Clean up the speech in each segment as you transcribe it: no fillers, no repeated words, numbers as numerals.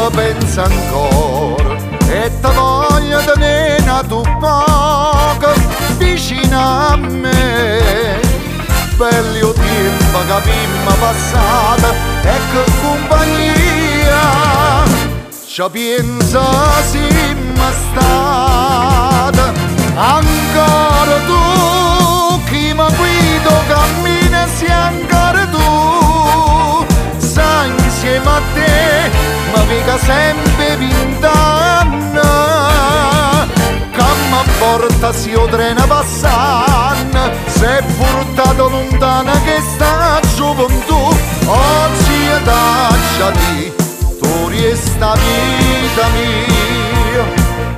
pensa ancora e ti voglio tenere tu poco vicino a me. Belli tempo che abbiamo passato e che compagnia ci pensa siamo stati. Ancora tu chi mi guido cammina sia ancora tu, sai insieme a te mi viga sempre 20 anni che mi porta si o treno passando, sei portato lontano che sta gioventù. Oggi è tacciati tu resta vita mia.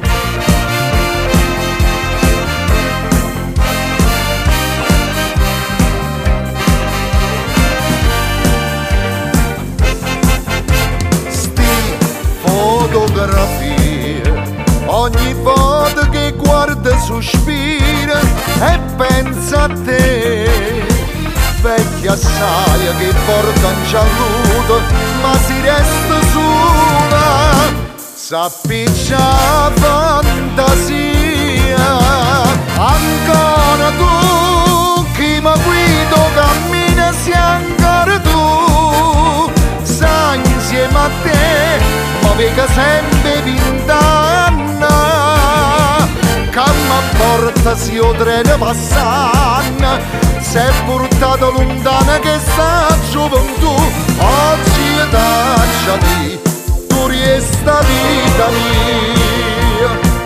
Ogni volta che guarda sospira e pensa a te, vecchia assai che porta un gialluto ma si resta sola, s'appiccia fantasia. Ancora tu chi mi guido cammina sia ancora tu, sai insieme a te ma vega sempre 20 anni che mi porta si o treno passando, sei portato lontano che sta gioventù. Oggi è tacciati tu resta vita mia.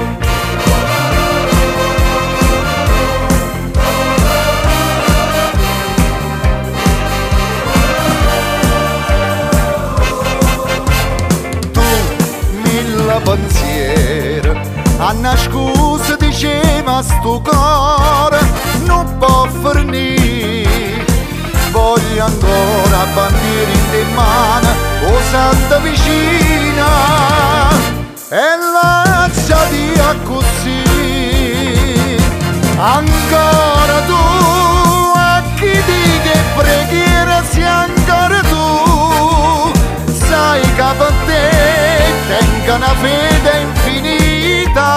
Pensiero a una scusa diceva sto cuore non può fornire, voglio ancora bandiera in mano o santa vicina e lasciati a così. Ancora tu a chi di che preghiera sia ancora tu, sai che per te tenga una fede infinita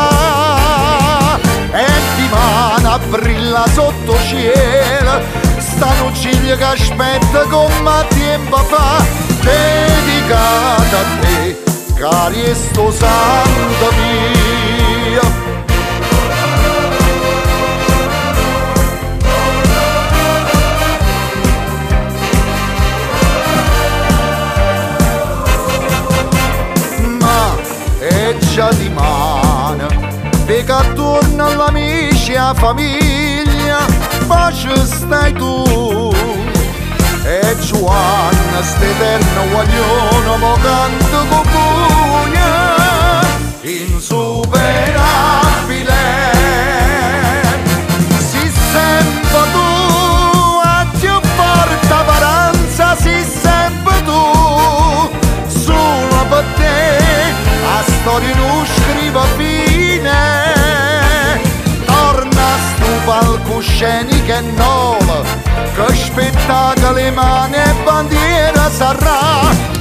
e di mano brilla sotto cielo stanno ciglia che aspetta come tempo fa, dedicata a te cari e sto santo mio. Già di mano, perché attorno all'amica famiglia, pace stai tu. E Giovanna, st'eterno guaglione, mo canto con pugna, insuperabile. Si sempre tu, a più forte paranza, si sempre tu, solo per te. La storia non scrive fine, torna sto palcoscenico e nuovo, che spettacolo mani e bandiera sarà.